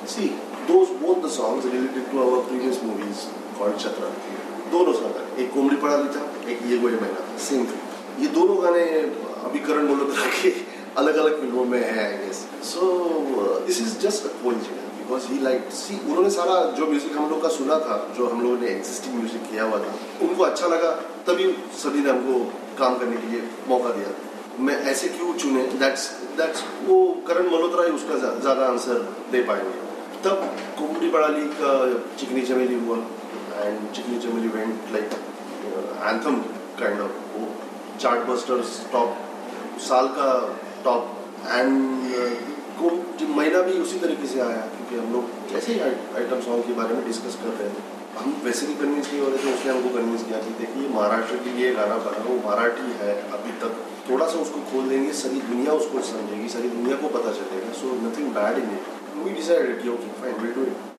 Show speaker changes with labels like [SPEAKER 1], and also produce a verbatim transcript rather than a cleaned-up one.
[SPEAKER 1] See, those both the songs related to our previous movies called Chatra. दोनों song है, एक कोमड़ी पड़ाली था, एक ये वो ये महीना था, सेम थिंग। ये दोनों गाने अभी करण मल्होत्रा के अलग अलग फिल्मों में है I guess. So this is just a coincidence because he like see उन्होंने सारा जो म्यूजिक हम लोग का सुना था, जो हम लोगों ने एग्जिस्टिंग म्यूजिक किया हुआ था, उनको अच्छा लगा, तभी सभी ने हमको काम करने के लिए मौका दिया। मैं ऐसे क्यों चुने, दैट्स दैट्स वो करण मल्होत्रा ही उसका ज़्यादा आंसर दे पाएंगे। तब कोमड़ी पड़ाली का चिकनी चमेली हुआ and Chikni Chameli went like anthem kind of, वो चार्ट बस्टर्स टॉप, साल का टॉप, एंड महीना भी उसी तरीके से आया क्योंकि हम लोग ऐसे ही आइटम सॉन्ग के बारे में डिस्कस कर रहे थे। हम वैसे भी कन्विंस नहीं हो रहे थे, उसने हमको कन्विंस किया कि देखिए महाराष्ट्र के लिए गाना बना, वो मराठी है अभी तक, थोड़ा सा उसको खोल देंगे, सारी दुनिया उसको समझेगी, सारी दुनिया को पता चलेगा। So nothing bad in it. We decided कि okay fine, will do it.